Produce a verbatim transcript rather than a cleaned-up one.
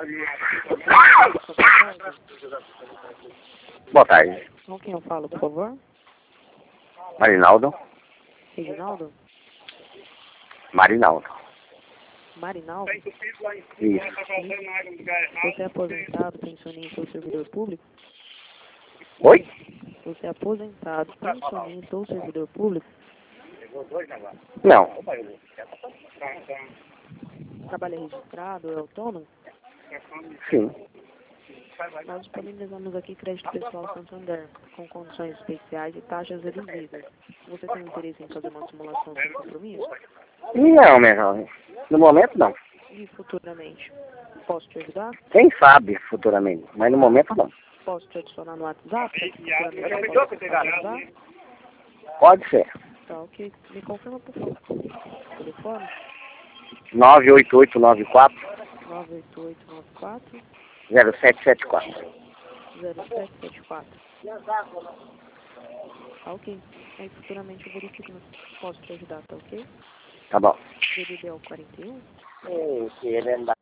Boa tarde. Com quem eu falo, por favor? Marinaldo. Reginaldo? Marinaldo. Marinaldo? Isso. Você é aposentado, pensionista ou servidor público? Oi? Você é aposentado, pensionista ou servidor público? Não. Trabalha registrado ou é autônomo? Sim. Nós disponibilizamos aqui crédito pessoal Santander, com condições especiais e taxas reduzidas. Você tem interesse em fazer uma simulação sem compromisso? Não, meu jovem. No momento, não. E futuramente? Posso te ajudar? Quem sabe futuramente, mas no momento, não. Posso te adicionar no WhatsApp? Para que futuramente eu possa te ajudar? Pode ser. Tá, ok. Me confirma, por favor. Telefone? nove oito oito nove quatro nove oito oito nove quatro zero sete sete quatro. zero sete sete quatro. Tá, ok. Aí futuramente eu verifico no que posso te ajudar, tá ok? Tá bom. D D D é o quarenta e um? Ei, querendo